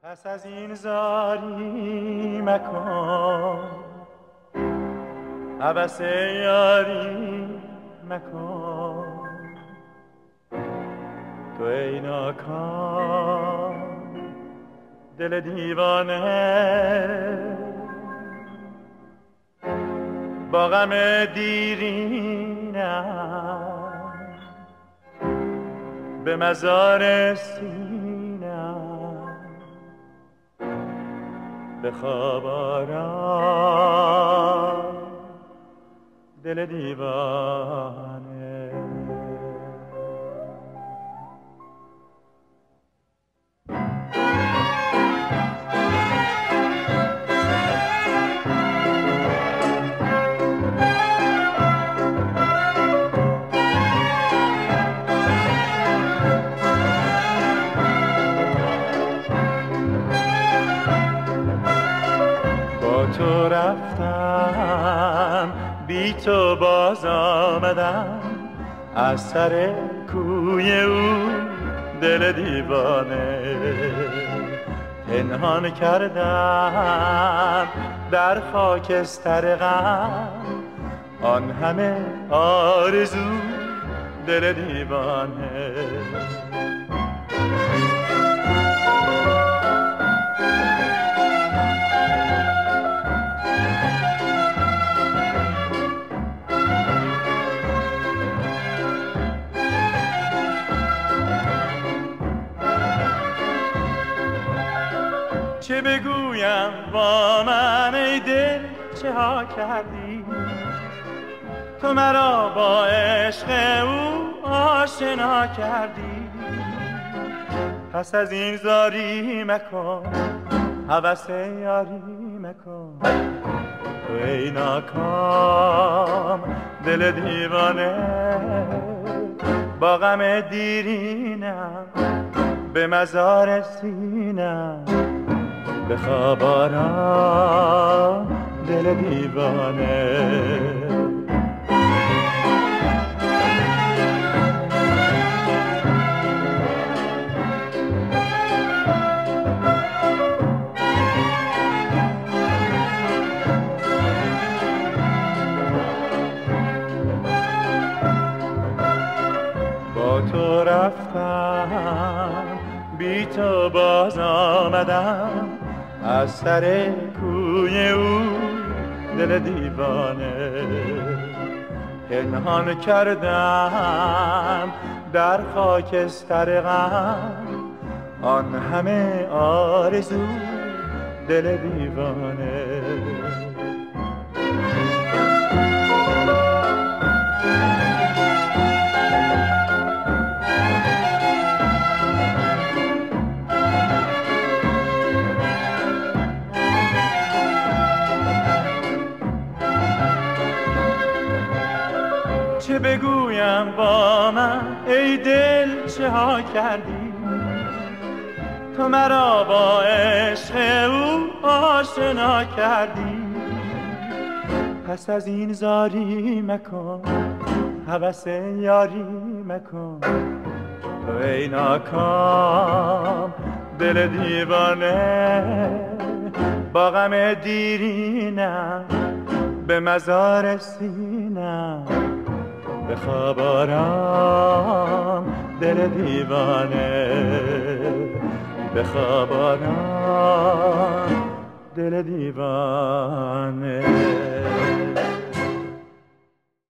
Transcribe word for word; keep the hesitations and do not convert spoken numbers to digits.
پس از این زاری مکن، هوس یاری مکن، تو ای ناکام دل دیوانه، با غم دیرینم به مزار سینم به خواب آرام دل دیوانه. تو رفتم بی تو باز آمدم، از سر کوی او دل دیوانه. پنهان کردم در خاکستر غم، آن همه آرزو دل دیوانه. چه بگویم با من ای دل چه ها کردی، تو مرا با عشق او آشنا کردی. پس از این زاری مکن، هوس یاری مکن، تو ای ناکام دل دیوانه، با غم دیرینم به مزار سینم به خواب آرام دل دیوانه. با تو رفتم بی تو باز آمدم، از سر کوی او دل دیوانه. پنهان کردم در خاکستر غم، آن همه آرزو دل دیوانه. چه بگویم با من ای دل چه ها کردی، تو مرا با عشق او آشنا کردی. پس از این زاری مکن، هوس یاری مکن، تو ای ناکام دل دیوانه، با غم دیرینم به مزار سینم به خواب آرام دل دیوانه، به خواب آرام دل دیوانه.